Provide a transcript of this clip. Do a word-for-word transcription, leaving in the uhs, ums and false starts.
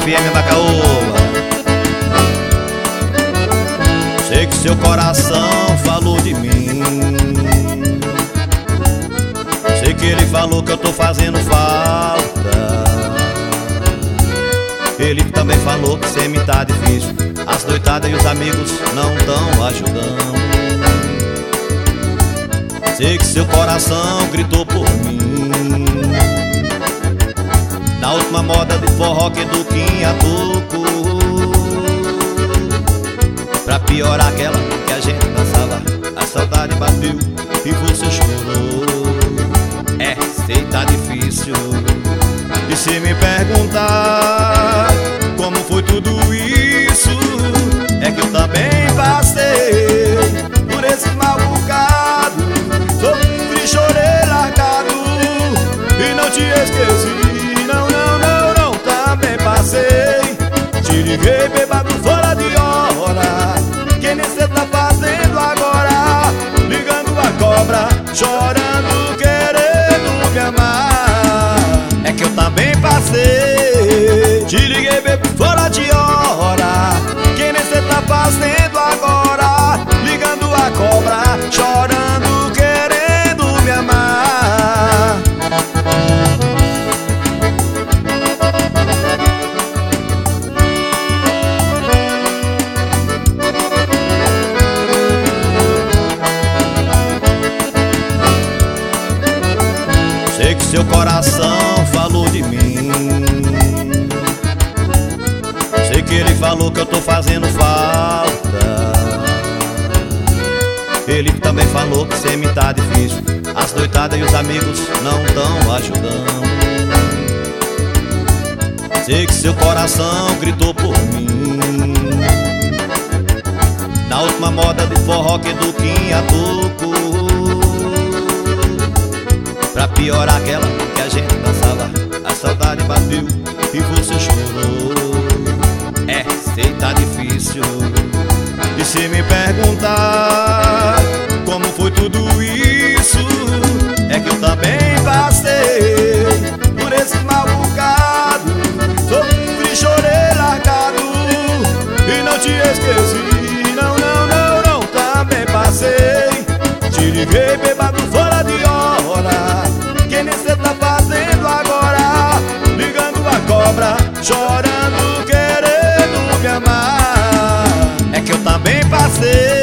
F M da Caoba. Sei que seu coração falou de mim. Sei que ele falou que eu tô fazendo falta. Ele também falou que sem mim tá difícil. As noitadas e os amigos não tão ajudando. Sei que seu coração gritou por mim. Na última moda de forró que Duquinha tocou. Pra piorar aquela que a gente dançava, a saudade bateu e você chorou. É, sei tá difícil. E se me perguntar como foi tudo isso, é que eu também passei por esse mal bocado. Sofri, chorei largado e não te esqueci. Não, não, não, não, também passei. Te liguei bêbado fora de hora. Que nem cê tá fazendo agora, ligando a cobra, chorando, querendo me amar. É que eu também passei. Te liguei bêbado fora de hora. Que nem cê tá fazendo agora, ligando a cobra, chorando, querendo me amar. Sei que seu coração falou de mim. Sei que ele falou que eu tô fazendo falta. Ele também falou que sem mim tá difícil. As noitadas e os amigos não tão ajudando. Sei que seu coração gritou por mim. Na última moda de forró que Duquinha tocou. Pra piorar aquela que a gente dançava, a saudade bateu e você chorou. É, sei tá difícil. E se me perguntar como foi tudo isso, é que eu também passei por esse mal bocado. Sofri, chorei largado e não te esqueci. Não, não, não, não, também passei. Te liguei bêbado fora de hora. Que nem cê tá fazendo agora, ligando a cobra, chorando, querendo me amar. É que eu também passei.